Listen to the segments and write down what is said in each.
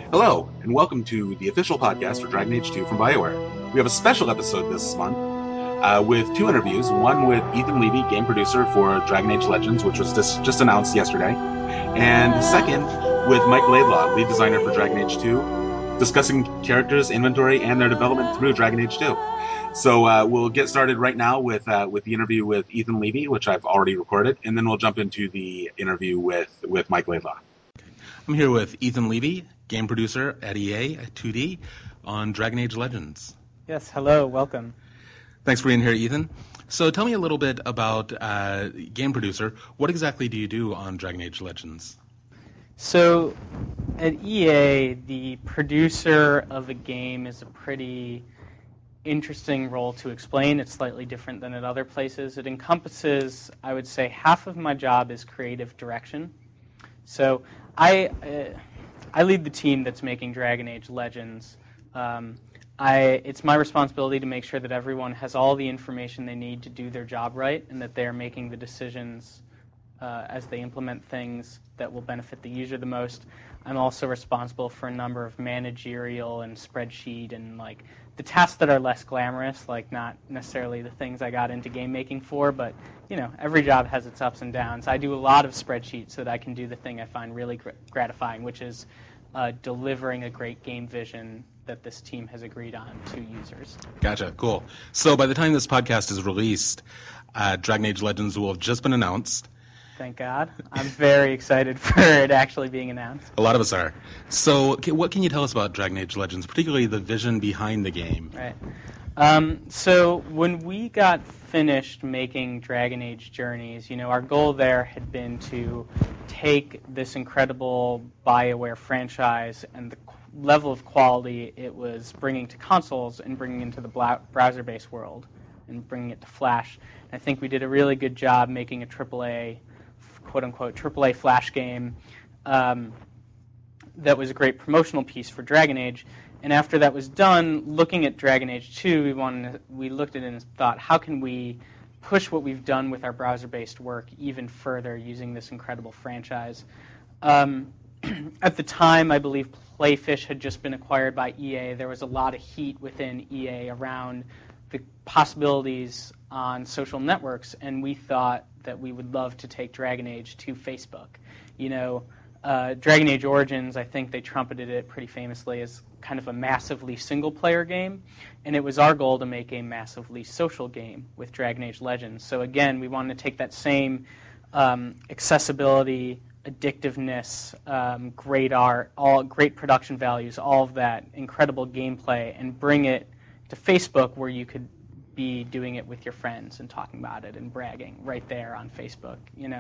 Hello, and welcome to the official podcast for Dragon Age 2 from BioWare. We have a special episode this month with two interviews, one with Ethan Levy, game producer for Dragon Age Legends, which was just announced yesterday, and second with Mike Laidlaw, lead designer for Dragon Age 2, discussing characters, inventory, and their development through Dragon Age 2. So we'll get started right now with the interview with Ethan Levy, which I've already recorded, and then we'll jump into the interview with Mike Laidlaw. I'm here with Ethan Levy, game producer at EA at 2D on Dragon Age Legends. Yes, hello, welcome. Thanks for being here, Ethan. So tell me a little bit about game producer. What exactly do you do on Dragon Age Legends? So at EA, the producer of a game is a pretty interesting role to explain. It's slightly different than at other places. It encompasses, I would say, half of my job is creative direction. So I lead the team that's making Dragon Age Legends. It's my responsibility to make sure that everyone has all the information they need to do their job right, and that they're making the decisions as they implement things that will benefit the user the most. I'm also responsible for a number of managerial and spreadsheet and the tasks that are less glamorous, not necessarily the things I got into game making for, but every job has its ups and downs. I do a lot of spreadsheets so that I can do the thing I find really gratifying, which is delivering a great game vision that this team has agreed on to users. Gotcha, cool. So by the time this podcast is released, Dragon Age Legends will have just been announced. Thank God. I'm very excited for it actually being announced. A lot of us are. So what can you tell us about Dragon Age Legends, particularly the vision behind the game? Right. So when we got finished making Dragon Age Journeys, our goal there had been to take this incredible BioWare franchise and the level of quality it was bringing to consoles and bringing into the browser-based world and bringing it to Flash. And I think we did a really good job making a AAA, quote-unquote, AAA Flash game that was a great promotional piece for Dragon Age. And after that was done, looking at Dragon Age 2, we looked at it and thought, how can we push what we've done with our browser-based work even further using this incredible franchise? At the time, I believe Playfish had just been acquired by EA. There was a lot of heat within EA around the possibilities on social networks, and we thought that we would love to take Dragon Age to Facebook. Dragon Age Origins, I think they trumpeted it pretty famously as kind of a massively single-player game, and it was our goal to make a massively social game with Dragon Age Legends. So again, we wanted to take that same accessibility, addictiveness, great art, all great production values, all of that incredible gameplay, and bring it to Facebook where you could be doing it with your friends and talking about it and bragging right there on Facebook.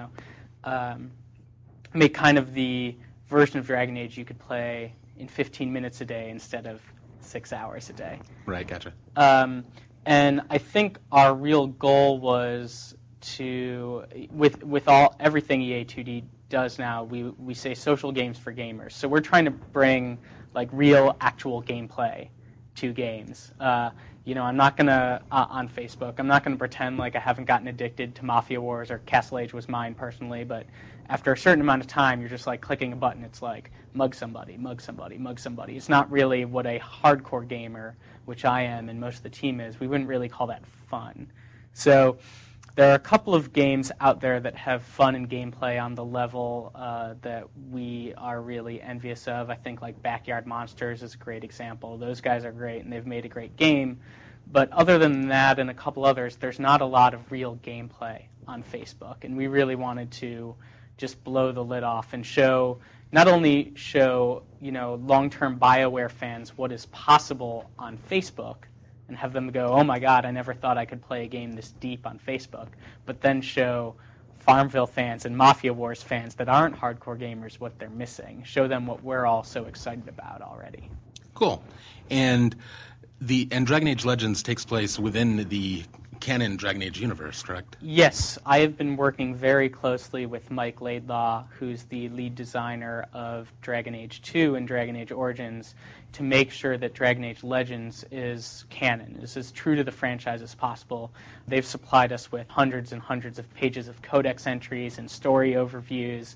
Make kind of the version of Dragon Age you could play in 15 minutes a day instead of 6 hours a day. Right, gotcha. And I think our real goal was to, with everything EA2D does now, we say social games for gamers. So we're trying to bring real, actual gameplay to games. I'm not gonna on Facebook. I'm not gonna pretend like I haven't gotten addicted to Mafia Wars or Castle Age was mine personally, but after a certain amount of time, you're just clicking a button. It's mug somebody, mug somebody, mug somebody. It's not really what a hardcore gamer, which I am and most of the team is. We wouldn't really call that fun. So there are a couple of games out there that have fun and gameplay on the level that we are really envious of. I think Backyard Monsters is a great example. Those guys are great, and they've made a great game. But other than that and a couple others, there's not a lot of real gameplay on Facebook. And we really wanted to just blow the lid off and not only show long-term BioWare fans what is possible on Facebook, and have them go, oh my God, I never thought I could play a game this deep on Facebook, but then show Farmville fans and Mafia Wars fans that aren't hardcore gamers what they're missing. Show them what we're all so excited about already. Cool. And Dragon Age Legends takes place within the canon Dragon Age universe, correct? Yes, I have been working very closely with Mike Laidlaw, who's the lead designer of Dragon Age 2 and Dragon Age Origins, to make sure that Dragon Age Legends is canon, is as true to the franchise as possible. They've supplied us with hundreds and hundreds of pages of codex entries and story overviews,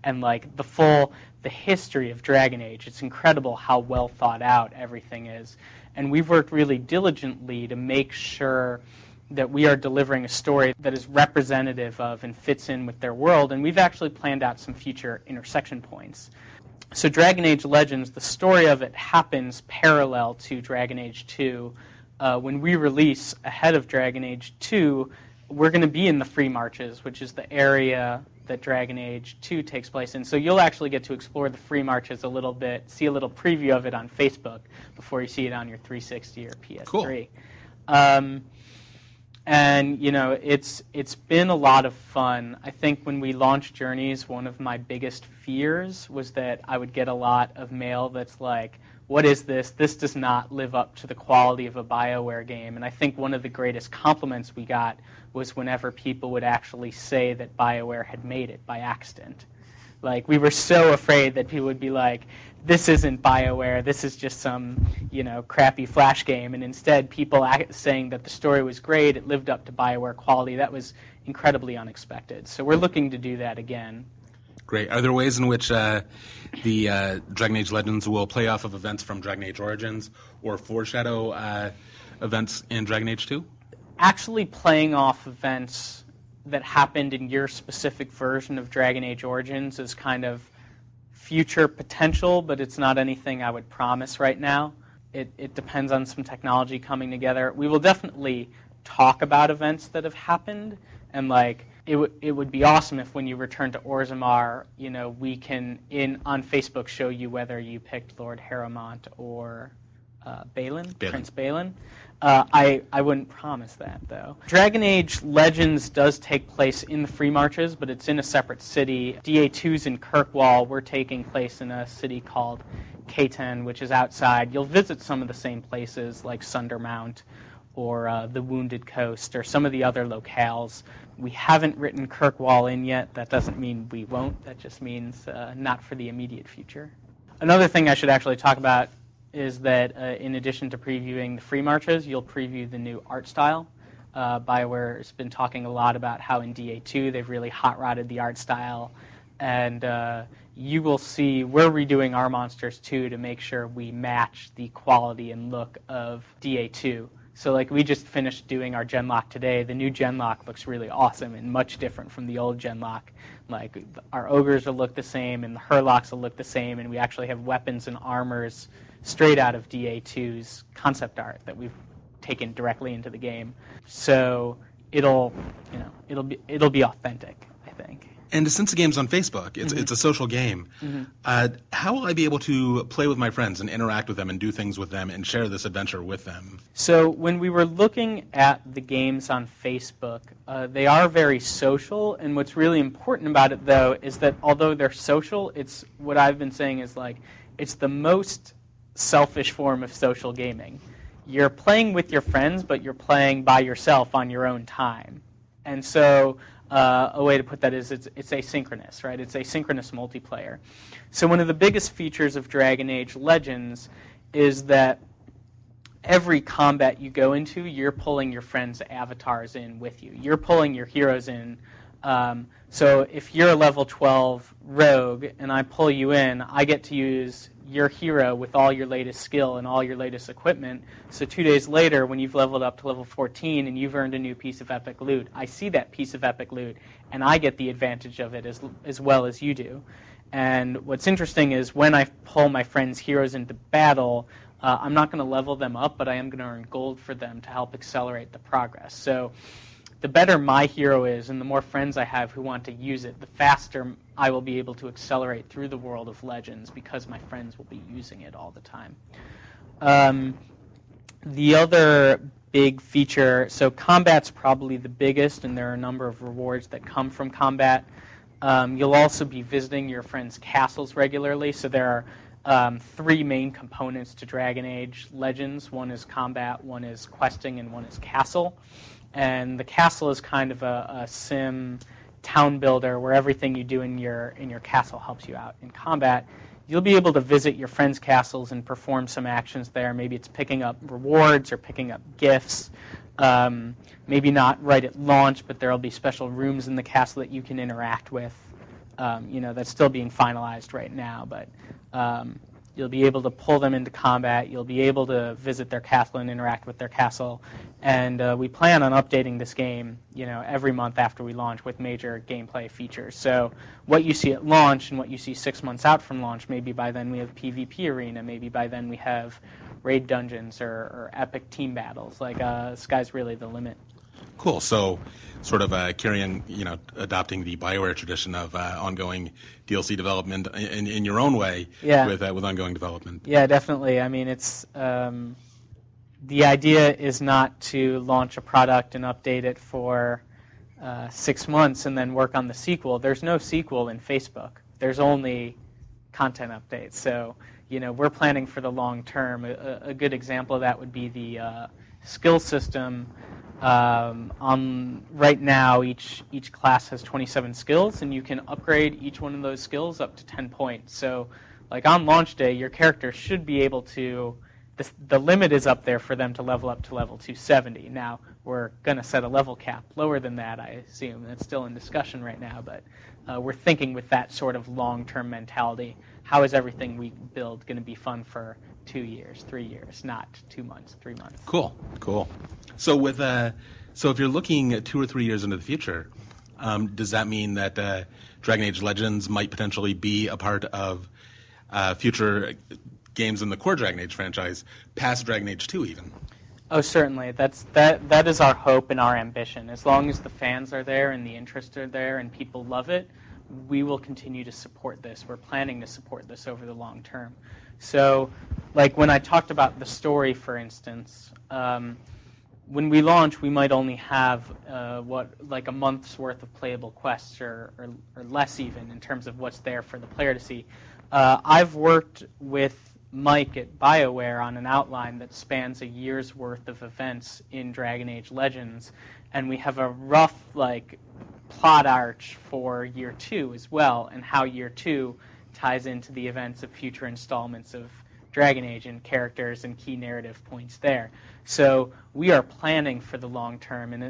and like the history of Dragon Age. It's incredible how well thought out everything is. And we've worked really diligently to make sure that we are delivering a story that is representative of and fits in with their world, and we've actually planned out some future intersection points. So Dragon Age Legends, the story of it happens parallel to Dragon Age 2. When we release ahead of Dragon Age 2, we're going to be in the Free Marches, which is the area that Dragon Age 2 takes place in. So you'll actually get to explore the Free Marches a little bit, see a little preview of it on Facebook before you see it on your 360 or PS3. Cool. And it's been a lot of fun. I think when we launched Journeys, one of my biggest fears was that I would get a lot of mail that's like, what is this? This does not live up to the quality of a BioWare game. And I think one of the greatest compliments we got was whenever people would actually say that BioWare had made it by accident. Like, we were so afraid that people would be like, this isn't BioWare, this is just some, crappy Flash game. And instead, people saying that the story was great, it lived up to BioWare quality. That was incredibly unexpected. So we're looking to do that again. Great. Are there ways in which the Dragon Age Legends will play off of events from Dragon Age Origins or foreshadow events in Dragon Age 2? Actually playing off events that happened in your specific version of Dragon Age Origins is kind of future potential, but it's not anything I would promise right now. It depends on some technology coming together. We will definitely talk about events that have happened, and it would be awesome if when you return to Orzammar, we can on Facebook show you whether you picked Lord Harrowmont or Balin, Prince Balin. I wouldn't promise that, though. Dragon Age Legends does take place in the Free Marches, but it's in a separate city. DA2's in Kirkwall. We're taking place in a city called Khayten, which is outside. You'll visit some of the same places, like Sundermount or the Wounded Coast or some of the other locales. We haven't written Kirkwall in yet. That doesn't mean we won't. That just means not for the immediate future. Another thing I should actually talk about is that in addition to previewing the Free Marches, you'll preview the new art style. BioWare has been talking a lot about how in DA2 they've really hot-rodded the art style, and you will see we're redoing our monsters too to make sure we match the quality and look of DA2. So we just finished doing our Genlock today. The new Genlock looks really awesome and much different from the old Genlock. Our ogres will look the same and the Hurlocks will look the same, and we actually have weapons and armors straight out of DA2's concept art that we've taken directly into the game. So it'll be authentic, I think. And since the game's on Facebook, it's a social game. Mm-hmm. How will I be able to play with my friends and interact with them and do things with them and share this adventure with them? So when we were looking at the games on Facebook, they are very social. And what's really important about it, though, is that although they're social, it's what I've been saying is it's the most selfish form of social gaming. You're playing with your friends, but you're playing by yourself on your own time. And so a way to put that is it's asynchronous, right? It's asynchronous multiplayer. So one of the biggest features of Dragon Age Legends is that every combat you go into, you're pulling your friends' avatars in with you. You're pulling your heroes in. So if you're a level 12 rogue and I pull you in, I get to use your hero with all your latest skill and all your latest equipment. So 2 days later, when you've leveled up to level 14 and you've earned a new piece of epic loot, I see that piece of epic loot and I get the advantage of it as well as you do. And what's interesting is when I pull my friends' heroes into battle, I'm not going to level them up, but I am going to earn gold for them to help accelerate the progress. So the better my hero is and the more friends I have who want to use it, the faster I will be able to accelerate through the world of Legends because my friends will be using it all the time. The other big feature, so combat's probably the biggest, and there are a number of rewards that come from combat. You'll also be visiting your friends' castles regularly, so there are 3 main components to Dragon Age Legends. One is combat, one is questing, and one is castle. And the castle is kind of a sim town builder where everything you do in your castle helps you out. In combat, you'll be able to visit your friends' castles and perform some actions there. Maybe it's picking up rewards or picking up gifts. Maybe not right at launch, but there'll be special rooms in the castle that you can interact with. That's still being finalized right now, but you'll be able to pull them into combat. You'll be able to visit their castle and interact with their castle. And we plan on updating this game, every month after we launch with major gameplay features. So what you see at launch and what you see 6 months out from launch, maybe by then we have PvP arena, maybe by then we have raid dungeons or epic team battles. Like, sky's really the limit. Cool. So, sort of adopting the BioWare tradition of ongoing DLC development in your own way, with ongoing development. Yeah, definitely. I mean, it's the idea is not to launch a product and update it for 6 months and then work on the sequel. There's no sequel in Facebook. There's only content updates. So, we're planning for the long term. A good example of that would be the skill system. Right now, each class has 27 skills, and you can upgrade each one of those skills up to 10 points. So, like on launch day, your character should be able to. The limit is up there for them to level up to level 270. Now, we're going to set a level cap lower than that, I assume. That's still in discussion right now, but we're thinking with that sort of long-term mentality. How is everything we build going to be fun for 2 years, 3 years, not 2 months, 3 months? Cool. So if you're looking at 2 or 3 years into the future, does that mean that Dragon Age Legends might potentially be a part of future games in the core Dragon Age franchise, past Dragon Age 2 even? Oh, certainly. That is our hope and our ambition. As long as the fans are there and the interest are there and people love it, we will continue to support this. We're planning to support this over the long term. So, like when I talked about the story, for instance, when we launch, we might only have like a month's worth of playable quests or less even in terms of what's there for the player to see. I've worked with Mike at BioWare on an outline that spans a year's worth of events in Dragon Age Legends, and we have a rough plot arch for year 2 as well, and how year 2 ties into the events of future installments of Dragon Age and characters and key narrative points there. So we are planning for the long term, and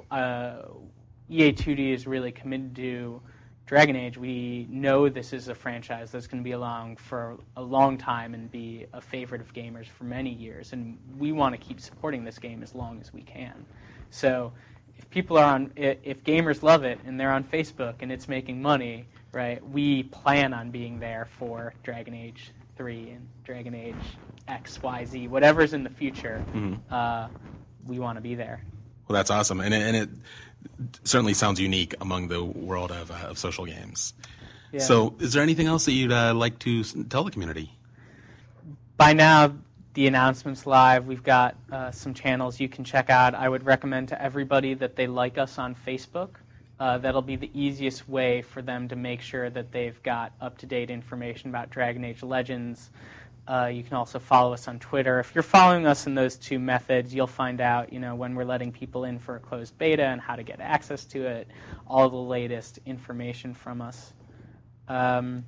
EA2D is really committed to Dragon Age. We know this is a franchise that's going to be along for a long time and be a favorite of gamers for many years, and we want to keep supporting this game as long as we can. So if gamers love it and they're on Facebook and it's making money, right, we plan on being there for Dragon Age 3 and Dragon Age X, Y, Z, whatever's in the future. We want to be there. Well, that's awesome, and it certainly sounds unique among the world of social games. Yeah. So, is there anything else that you'd like to tell the community? By now, the announcement's live. We've got some channels you can check out. I would recommend to everybody that they like us on Facebook. That'll be the easiest way for them to make sure that they've got up-to-date information about Dragon Age Legends. You can also follow us on Twitter. If you're following us in those two methods, you'll find out, when we're letting people in for a closed beta and how to get access to it, all the latest information from us. So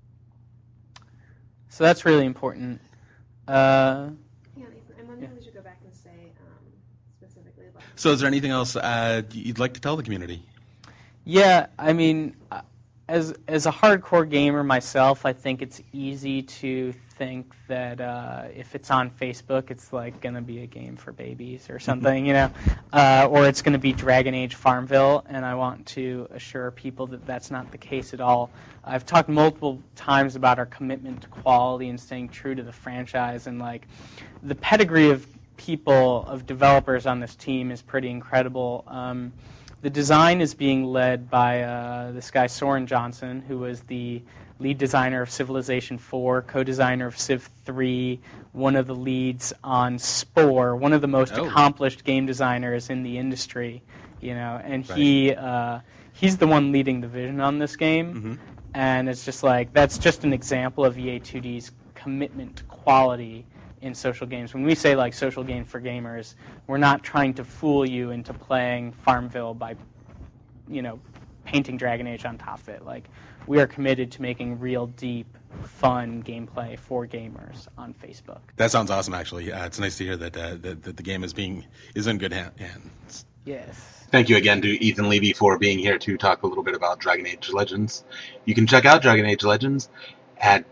that's really important. Yeah, I'm wondering if we should go back and say specifically about. So is there anything else you'd like to tell the community? Yeah, I mean, as a hardcore gamer myself, I think it's easy to think that if it's on Facebook, it's going to be a game for babies or something, or it's going to be Dragon Age Farmville, and I want to assure people that that's not the case at all. I've talked multiple times about our commitment to quality and staying true to the franchise, and the pedigree of people, of developers on this team is pretty incredible. The design is being led by this guy, Soren Johnson, who was the lead designer of Civilization 4, co-designer of Civ 3, one of the leads on Spore, one of the most accomplished game designers in the industry, and right. He's the one leading the vision on this game, and it's just that's just an example of EA2D's commitment to quality in social games. When we say social game for gamers, we're not trying to fool you into playing Farmville by, painting Dragon Age on top of it. We are committed to making real, deep, fun gameplay for gamers on Facebook. That sounds awesome, actually. It's nice to hear that the game is in good hands. Yes. Thank you again to Ethan Levy for being here to talk a little bit about Dragon Age Legends. You can check out Dragon Age Legends at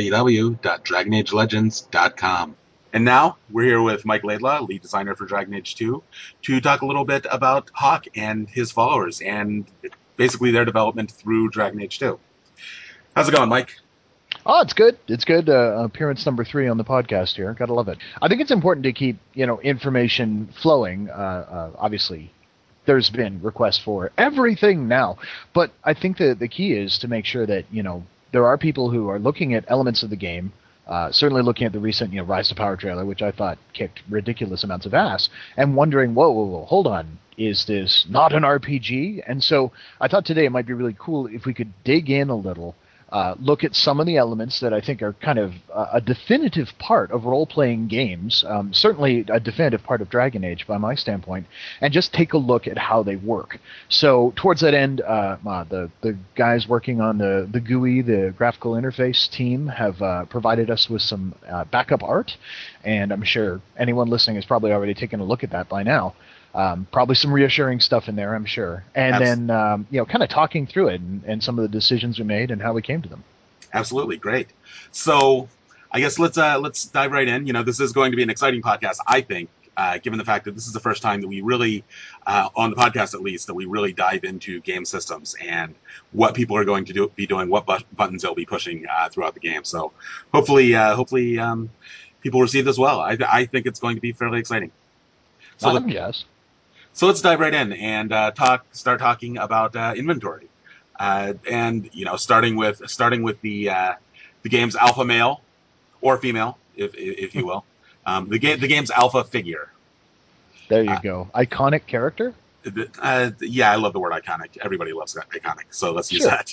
www.dragonagelegends.com. And now we're here with Mike Laidlaw, lead designer for Dragon Age 2, to talk a little bit about Hawk and his followers and basically their development through Dragon Age 2. How's it going, Mike? Oh, it's good. It's good. Appearance number 3 on the podcast here. Gotta love it. I think it's important to keep, information flowing. Obviously, there's been requests for everything now, but I think the key is to make sure that, there are people who are looking at elements of the game, certainly looking at the recent, Rise to Power trailer, which I thought kicked ridiculous amounts of ass, and wondering, whoa, hold on. Is this not an RPG? And so I thought today it might be really cool if we could dig in a little, look at some of the elements that I think are kind of a definitive part of role-playing games, certainly a definitive part of Dragon Age by my standpoint, and just take a look at how they work. So towards that end, the guys working on the GUI, the graphical interface team, have provided us with some backup art, and I'm sure anyone listening has probably already taken a look at that by now. Probably some reassuring stuff in there, I'm sure. And then, kind of talking through it and some of the decisions we made and how we came to them. Absolutely. Great. So I guess let's dive right in. This is going to be an exciting podcast, I think, given the fact that this is the first time that we really, on the podcast at least, that we really dive into game systems and what people are going to be doing, what buttons they'll be pushing throughout the game. So hopefully, people receive this well. I think it's going to be fairly exciting. Yes. So let's dive right in and start talking about inventory, and starting with the game's alpha male or female, if you will, the game's alpha figure. There you go. Iconic character. Yeah, I love the word iconic. Everybody loves iconic, so let's use Sure. that.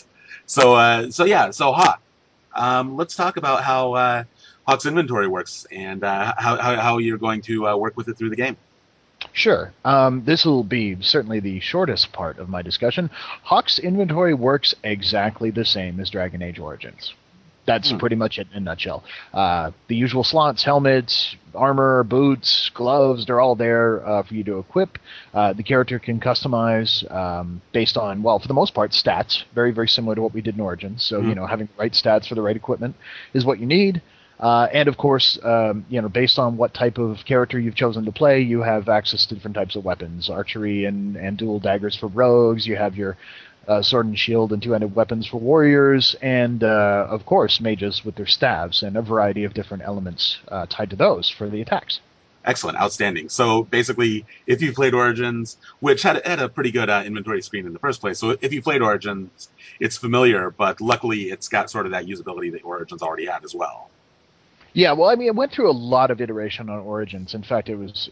So Hawk. Let's talk about how Hawk's inventory works and how you're going to work with it through the game. Sure. This will be certainly the shortest part of my discussion. Hawk's inventory works exactly the same as Dragon Age Origins. That's pretty much it in a nutshell. The usual slots, helmets, armor, boots, gloves, they're all there for you to equip. The character can customize based on, well, for the most part, stats. Very, very similar to what we did in Origins. So, having the right stats for the right equipment is what you need. And of course, based on what type of character you've chosen to play, you have access to different types of weapons, archery and dual daggers for rogues. You have your sword and shield and two-handed weapons for warriors, and of course, mages with their staves and a variety of different elements tied to those for the attacks. Excellent, outstanding. So basically, if you played Origins, which had a pretty good inventory screen in the first place, so if you played Origins, it's familiar, but luckily it's got sort of that usability that Origins already had as well. Yeah, well, I mean, it went through a lot of iteration on Origins. In fact,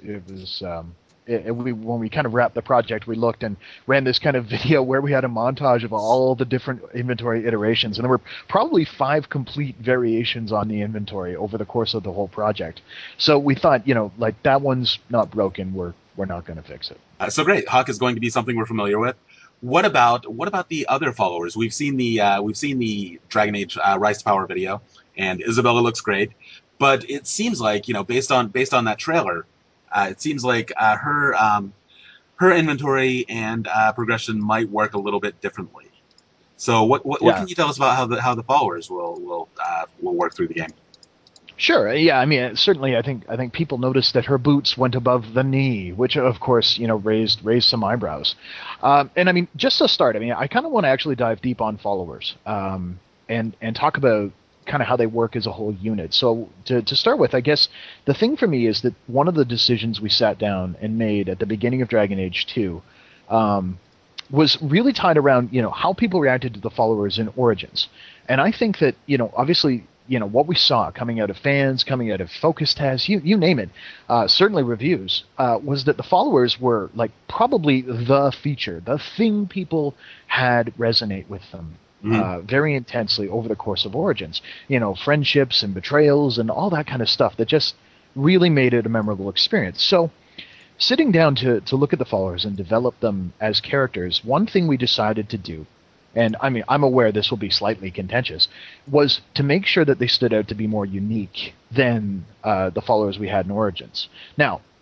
when we kind of wrapped the project, we looked and ran this kind of video where we had a montage of all the different inventory iterations, and there were probably 5 complete variations on the inventory over the course of the whole project. So we thought, like, that one's not broken. We're not going to fix it. So great, Hawk is going to be something we're familiar with. What about the other followers? We've seen the Dragon Age Rise to Power video, and Isabella looks great, but it seems like based on that trailer, it seems like her inventory and progression might work a little bit differently. So what can you tell us about how the followers will work through the game? Sure. Yeah. I mean, certainly, I think people noticed that her boots went above the knee, which, of course, raised some eyebrows. And I mean, just to start, I mean, I kind of want to actually dive deep on followers, and talk about kind of how they work as a whole unit. So to start with, I guess the thing for me is that one of the decisions we sat down and made at the beginning of Dragon Age 2 was really tied around how people reacted to the followers in Origins. And I think that obviously what we saw coming out of fans, coming out of focus tests, you name it, certainly reviews, was that the followers were like probably the feature, the thing people had resonate with them very intensely over the course of Origins. Friendships and betrayals and all that kind of stuff that just really made it a memorable experience. So sitting down to look at the followers and develop them as characters, one thing we decided to do, and I mean, I'm aware this will be slightly contentious, was to make sure that they stood out to be more unique than the followers we had in Origins. Now,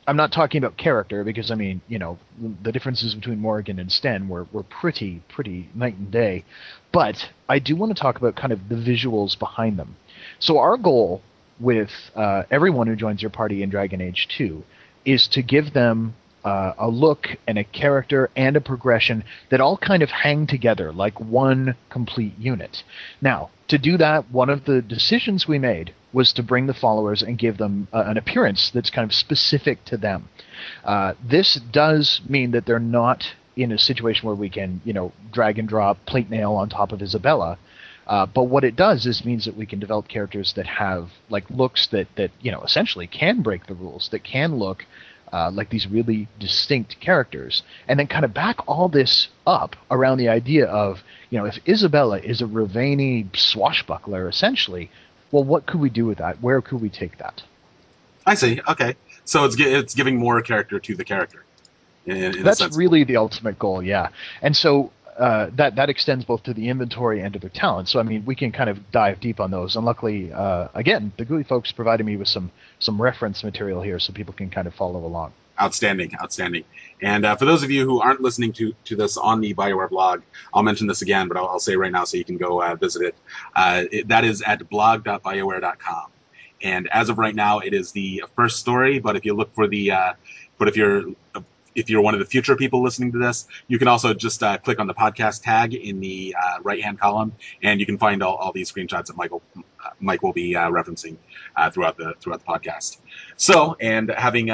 I'm not talking about character because I mean, the differences between Morrigan and Sten were pretty night and day. But I do want to talk about kind of the visuals behind them. So our goal with everyone who joins your party in Dragon Age 2 is to give them a look and a character and a progression that all kind of hang together like one complete unit. Now, to do that, one of the decisions we made was to bring the followers and give them an appearance that's kind of specific to them. This does mean that they're not in a situation where we can, drag and drop plate nail on top of Isabella. But what it does is means that we can develop characters that have like looks that essentially can break the rules, that can look like these really distinct characters, and then kind of back all this up around the idea of, if Isabella is a Ravani swashbuckler, essentially, well, what could we do with that? Where could we take that? I see. Okay, so it's giving more character to the character. In That's a sense. really the ultimate goal, yeah. And so that extends both to the inventory and to their talent. So I mean, we can kind of dive deep on those. And luckily, again, the GUI folks provided me with some reference material here, so people can kind of follow along. Outstanding. And for those of you who aren't listening to this on the BioWare blog, I'll mention this again, but I'll say right now so you can go visit it. That is at blog.bioware.com. And as of right now, it is the first story. But if you look for but if you're one of the future people listening to this, you can also just click on the podcast tag in the right-hand column, and you can find all these screenshots that Mike will be referencing throughout the podcast. So, and having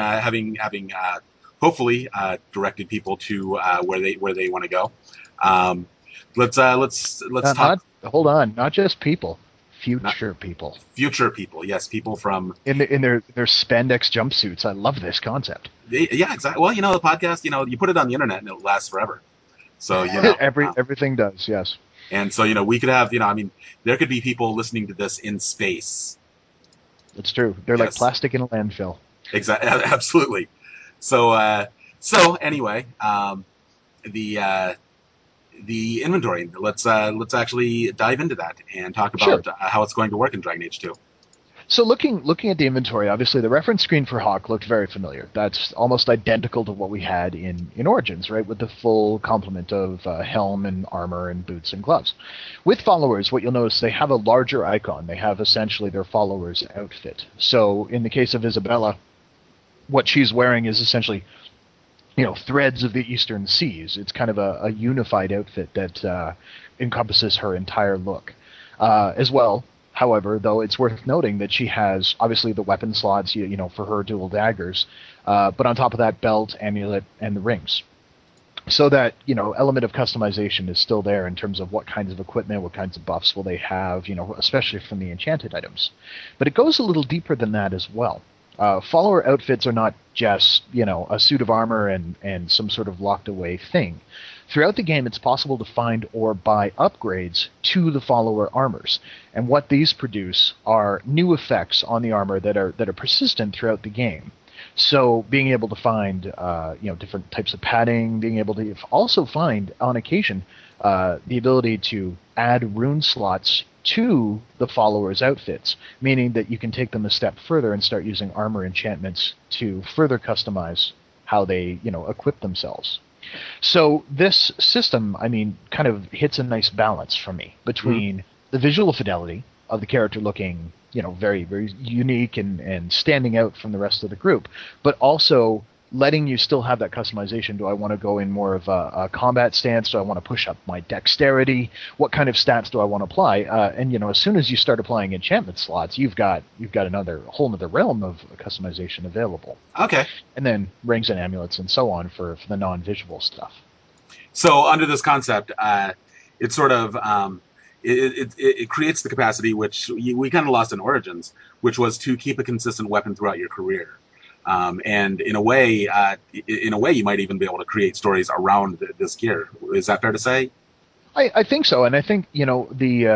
hopefully directed people to where they want to go. Let's talk. Hold on, not just people, future people. Future people, yes, people from in their spandex jumpsuits. I love this concept. Yeah, exactly. Well, the podcast, you put it on the internet and it lasts forever. So everything does, yes. And so we could have, there could be people listening to this in space. It's true. They're like plastic in a landfill. Exactly. Absolutely. So anyway, the inventory. Let's actually dive into that and talk about how it's going to work in Dragon Age 2. So looking at the inventory, obviously the reference screen for Hawk looked very familiar. That's almost identical to what we had in Origins, right, with the full complement of helm and armor and boots and gloves. With followers, what you'll notice, they have a larger icon. They have essentially their followers' outfit. So in the case of Isabella, what she's wearing is essentially, threads of the Eastern Seas. It's kind of a unified outfit that encompasses her entire look. As well, however, though, it's worth noting that she has, obviously, the weapon slots, for her dual daggers, but on top of that, belt, amulet, and the rings. So that, element of customization is still there in terms of what kinds of equipment, what kinds of buffs will they have, especially from the enchanted items. But it goes a little deeper than that as well. Follower outfits are not just, a suit of armor and some sort of locked away thing. Throughout the game, it's possible to find or buy upgrades to the follower armors, and what these produce are new effects on the armor that are persistent throughout the game. So, being able to find different types of padding, being able to also find on occasion the ability to add rune slots to the followers' outfits, meaning that you can take them a step further and start using armor enchantments to further customize how they equip themselves. So this system, kind of hits a nice balance for me between the visual fidelity of the character looking, very, very unique and standing out from the rest of the group, but also letting you still have that customization. Do I want to go in more of a combat stance? Do I want to push up my dexterity? What kind of stats do I want to apply? And as soon as you start applying enchantment slots, you've got another whole other realm of customization available. Okay. And then rings and amulets and so on for the non-visual stuff. So under this concept, it sort of it creates the capacity which we kind of lost in Origins, which was to keep a consistent weapon throughout your career. And in a way, you might even be able to create stories around this gear. Is that fair to say? I think so, and I think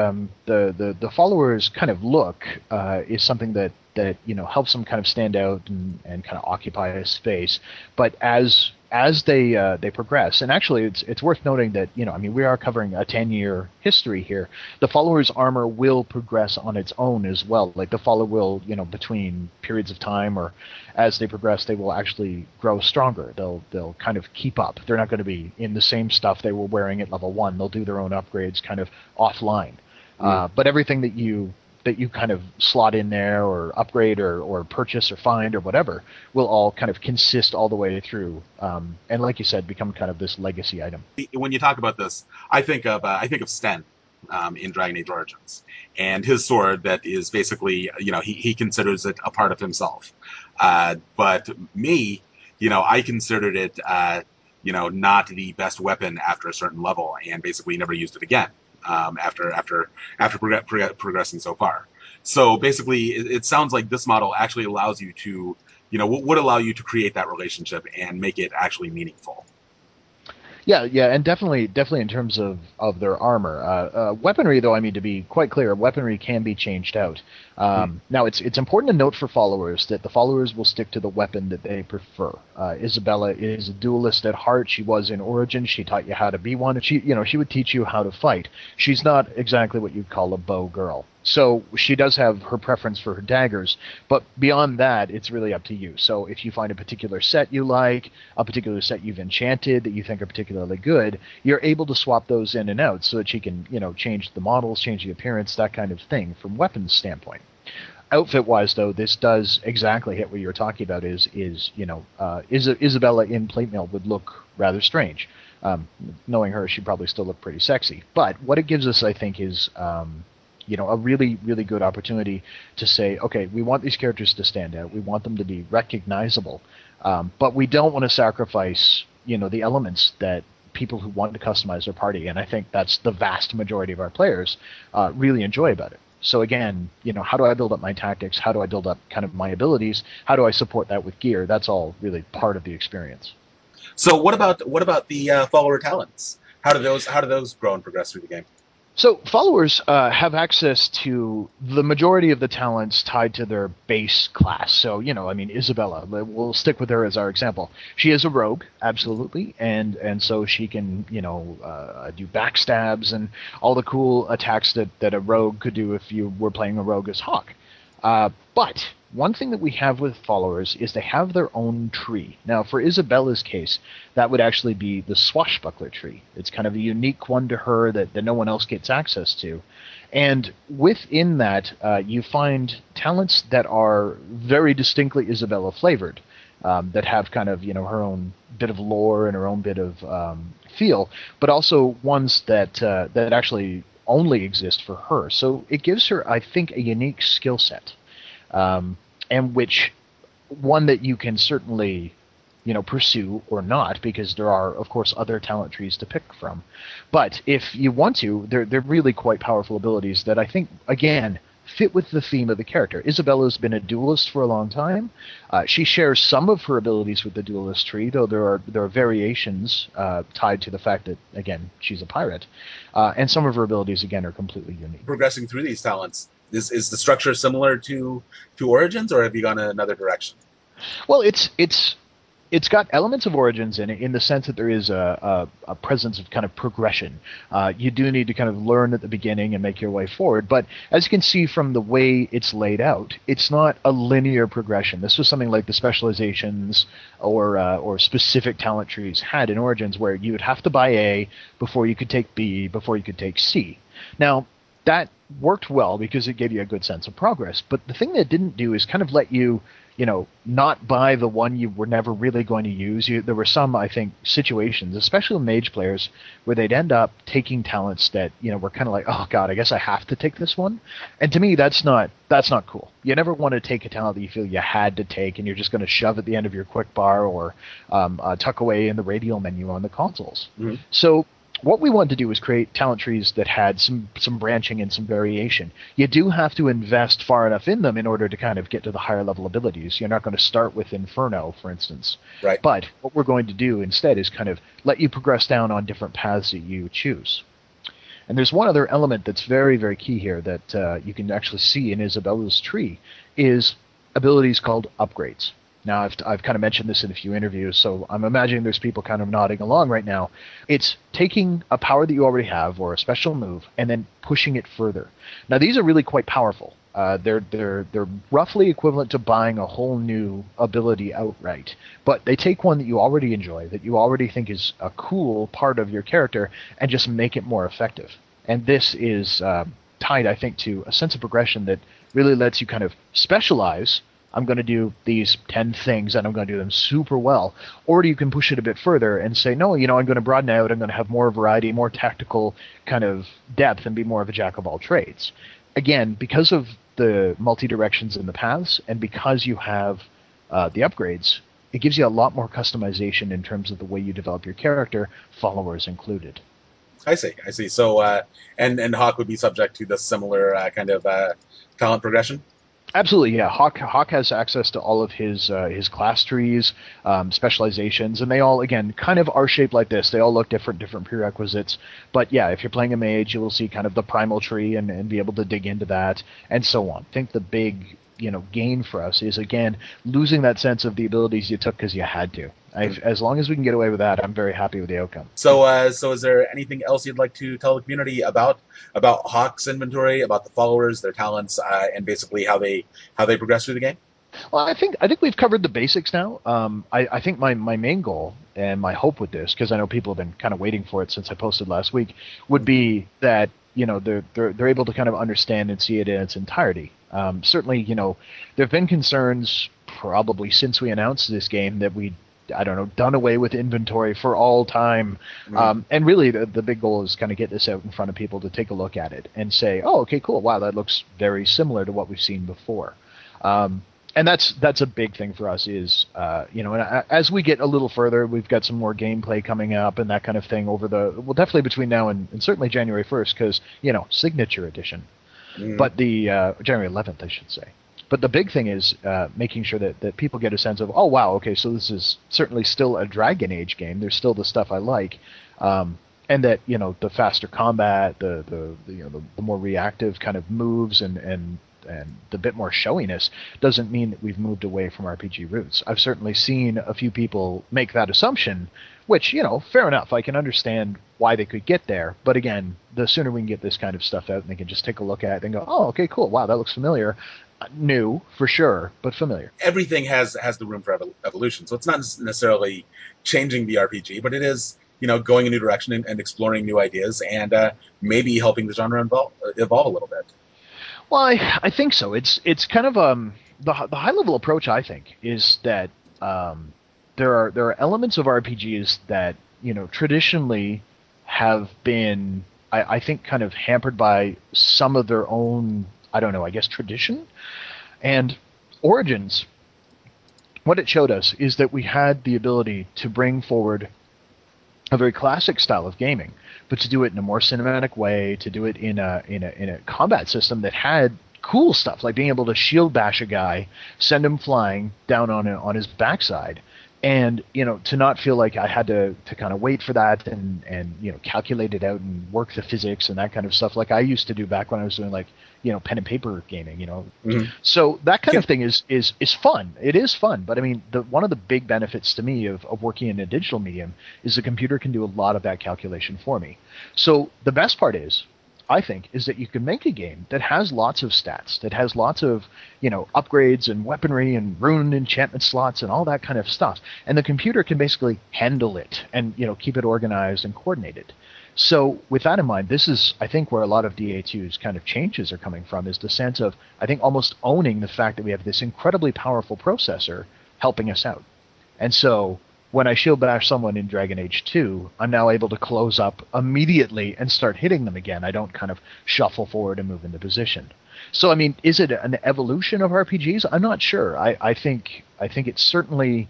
the followers kind of look is something that helps them kind of stand out and kind of occupy a space. But as they progress, and actually it's worth noting that we are covering a 10-year history here. The follower's armor will progress on its own as well. Like the follower will between periods of time or as they progress, they will actually grow stronger. They'll kind of keep up. They're not going to be in the same stuff they were wearing at level 1. They'll do their own upgrades kind of offline. But everything that you kind of slot in there or upgrade or purchase or find or whatever will all kind of consist all the way through, and like you said, become kind of this legacy item. When you talk about this, I think of Sten in Dragon Age Origins, and his sword that is basically, he considers it a part of himself. But me, I considered it, not the best weapon after a certain level, and basically never used it again. After progressing so far. So basically, it sounds like this model actually allows you to, would allow you to create that relationship and make it actually meaningful. Yeah, and definitely in terms of their armor. Weaponry, though, to be quite clear, weaponry can be changed out. Now, it's important to note for followers that the followers will stick to the weapon that they prefer. Isabella is a duelist at heart. She was in Origins. She taught you how to be one. She would teach you how to fight. She's not exactly what you'd call a bow girl. So she does have her preference for her daggers, but beyond that, it's really up to you. So if you find a particular set you like, a particular set you've enchanted that you think are particularly good, you're able to swap those in and out so that she can, change the models, change the appearance, that kind of thing from weapons standpoint. Outfit-wise, though, this does exactly hit what you're talking about. Isabella in plate mail would look rather strange. Knowing her, she'd probably still look pretty sexy. But what it gives us, I think, is a really, really good opportunity to say, okay, we want these characters to stand out. We want them to be recognizable. But we don't want to sacrifice, the elements that people who want to customize their party, and I think that's the vast majority of our players, really enjoy about it. So again, how do I build up my tactics? How do I build up kind of my abilities? How do I support that with gear? That's all really part of the experience. So what about the follower talents? How do those grow and progress through the game? So followers have access to the majority of the talents tied to their base class. So, Isabella, we'll stick with her as our example. She is a rogue, absolutely, and so she can, do backstabs and all the cool attacks that a rogue could do if you were playing a rogue as Hawk. But one thing that we have with followers is they have their own tree. Now, for Isabella's case, that would actually be the swashbuckler tree. It's kind of a unique one to her that no one else gets access to. And within that, you find talents that are very distinctly Isabella flavored, that have kind of, her own bit of lore and her own bit of feel, but also ones that actually only exist for her. So it gives her, I think, a unique skill set. And which one that you can certainly, pursue or not, because there are, of course, other talent trees to pick from. But if you want to, they're really quite powerful abilities that I think, again, fit with the theme of the character. Isabella's been a duelist for a long time. She shares some of her abilities with the duelist tree, though there are variations tied to the fact that, again, she's a pirate. And some of her abilities, again, are completely unique. Progressing through these talents, is the structure similar to Origins, or have you gone in another direction? Well, it's got elements of Origins in it, in the sense that there is a presence of kind of progression. You do need to kind of learn at the beginning and make your way forward, but as you can see from the way it's laid out, it's not a linear progression. This was something like the specializations or specific talent trees had in Origins, where you would have to buy A before you could take B, before you could take C. Now, that worked well because it gave you a good sense of progress, but the thing that it didn't do is kind of let you not buy the one you were never really going to use. There were some, I think, situations, especially with mage players, where they'd end up taking talents that, were kind of like, oh god, I guess I have to take this one. And to me, that's not cool. You never want to take a talent that you feel you had to take, and you're just going to shove at the end of your quick bar or tuck away in the radial menu on the consoles. Mm-hmm. So what we wanted to do was create talent trees that had some branching and some variation. You do have to invest far enough in them in order to kind of get to the higher level abilities. You're not going to start with Inferno, for instance. Right. But what we're going to do instead is kind of let you progress down on different paths that you choose. And there's one other element that's very, very key here that you can actually see in Isabella's tree is abilities called upgrades. Now, I've kind of mentioned this in a few interviews, so I'm imagining there's people kind of nodding along right now. It's taking a power that you already have or a special move and then pushing it further. Now, these are really quite powerful. They're roughly equivalent to buying a whole new ability outright, but they take one that you already enjoy, that you already think is a cool part of your character, and just make it more effective. And this is tied, I think, to a sense of progression that really lets you kind of specialize. I'm going to do these 10 things and I'm going to do them super well. Or you can push it a bit further and say, no, I'm going to broaden out. I'm going to have more variety, more tactical kind of depth, and be more of a jack of all trades. Again, because of the multi-directions in the paths and because you have the upgrades, it gives you a lot more customization in terms of the way you develop your character, followers included. I see. So, and Hawk would be subject to the similar kind of talent progression? Absolutely, yeah. Hawk has access to all of his class trees, specializations, and they all, again, kind of are shaped like this. They all look different prerequisites. But yeah, if you're playing a mage, you will see kind of the primal tree and be able to dig into that, and so on. I think the big gain for us is, again, losing that sense of the abilities you took because you had to. As long as we can get away with that, I'm very happy with the outcome. So is there anything else you'd like to tell the community about Hawk's inventory, about the followers, their talents, and basically how they progress through the game? Well, I think we've covered the basics now. I think my main goal and my hope with this, because I know people have been kind of waiting for it since I posted last week, would be that they're able to kind of understand and see it in its entirety. Certainly, there have been concerns probably since we announced this game that we, I don't know, done away with inventory for all time. And really, the big goal is kind of get this out in front of people to take a look at it and say, oh, okay, cool. Wow, that looks very similar to what we've seen before. And that's a big thing for us is, and as we get a little further, we've got some more gameplay coming up and that kind of thing definitely between now and certainly January 1st, because, Signature Edition. But the January 11th, I should say. But the big thing is making sure that people get a sense of, oh, wow, okay, so this is certainly still a Dragon Age game. There's still the stuff I like. And that, the faster combat, the more reactive kind of moves and the bit more showiness doesn't mean that we've moved away from RPG roots. I've certainly seen a few people make that assumption, which, fair enough. I can understand why they could get there. But again, the sooner we can get this kind of stuff out and they can just take a look at it and go, oh, okay, cool. Wow, that looks familiar. New, for sure, but familiar. Everything has the room for evolution. So it's not necessarily changing the RPG, but it is, going a new direction and exploring new ideas and maybe helping the genre evolve a little bit. Well, I think so. It's kind of the high level approach. I think is that there are elements of RPGs that traditionally have been I think kind of hampered by some of their own, I don't know, I guess tradition and Origins. What it showed us is that we had the ability to bring forward a very classic style of gaming, but to do it in a more cinematic way, to do it in a combat system that had cool stuff, like being able to shield bash a guy, send him flying down on his backside, and to not feel like I had to kind of wait for that and calculate it out and work the physics and that kind of stuff like I used to do back when I was doing like pen and paper gaming. Mm-hmm. So that kind of thing is fun. It is fun, but I mean one of the big benefits to me of working in a digital medium is the computer can do a lot of that calculation for me. So the best part is, I think, is that you can make a game that has lots of stats, that has lots of, upgrades and weaponry and rune enchantment slots and all that kind of stuff. And the computer can basically handle it and, keep it organized and coordinated. So with that in mind, this is, I think, where a lot of DA2's kind of changes are coming from, is the sense of, I think, almost owning the fact that we have this incredibly powerful processor helping us out. And so when I shield bash someone in Dragon Age 2, I'm now able to close up immediately and start hitting them again. I don't kind of shuffle forward and move into position. So, I mean, is it an evolution of RPGs? I'm not sure. I think it certainly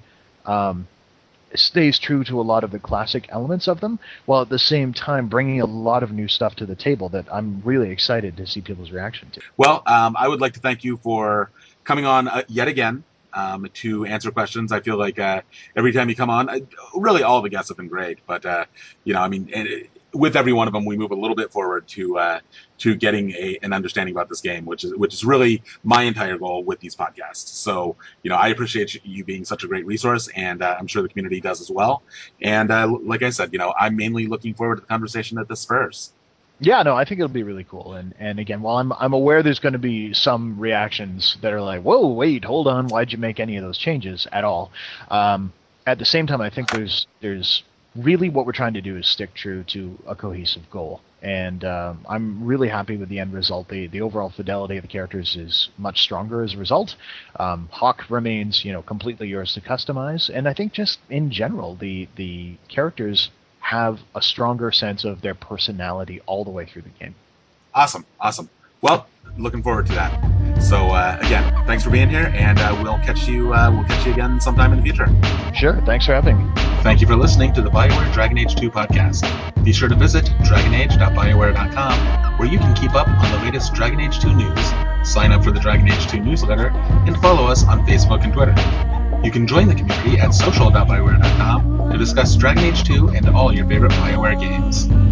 stays true to a lot of the classic elements of them, while at the same time bringing a lot of new stuff to the table that I'm really excited to see people's reaction to. Well, I would like to thank you for coming on yet again. To answer questions. I feel like every time you come on, really all the guests have been great. But with every one of them, we move a little bit forward to getting an understanding about this game, which is really my entire goal with these podcasts. So, I appreciate you being such a great resource, and I'm sure the community does as well. And like I said, I'm mainly looking forward to the conversation that this spurs. Yeah, no, I think it'll be really cool. And again, while I'm aware there's going to be some reactions that are like, whoa, wait, hold on, why'd you make any of those changes at all? At the same time, I think there's really what we're trying to do is stick true to a cohesive goal. And I'm really happy with the end result. The overall fidelity of the characters is much stronger as a result. Hawk remains, completely yours to customize. And I think just in general, the characters have a stronger sense of their personality all the way through the game. Awesome. Well, looking forward to that. So again, thanks for being here, and we'll catch you again sometime in the future. Sure. Thanks for having me. Thank you for listening to the BioWare Dragon Age 2 podcast. Be sure to visit dragonage.bioware.com, where you can keep up on the latest Dragon Age 2 news, sign up for the Dragon Age 2 newsletter, and follow us on Facebook and Twitter. You can join the community at social.bioware.com to discuss Dragon Age 2 and all your favorite BioWare games.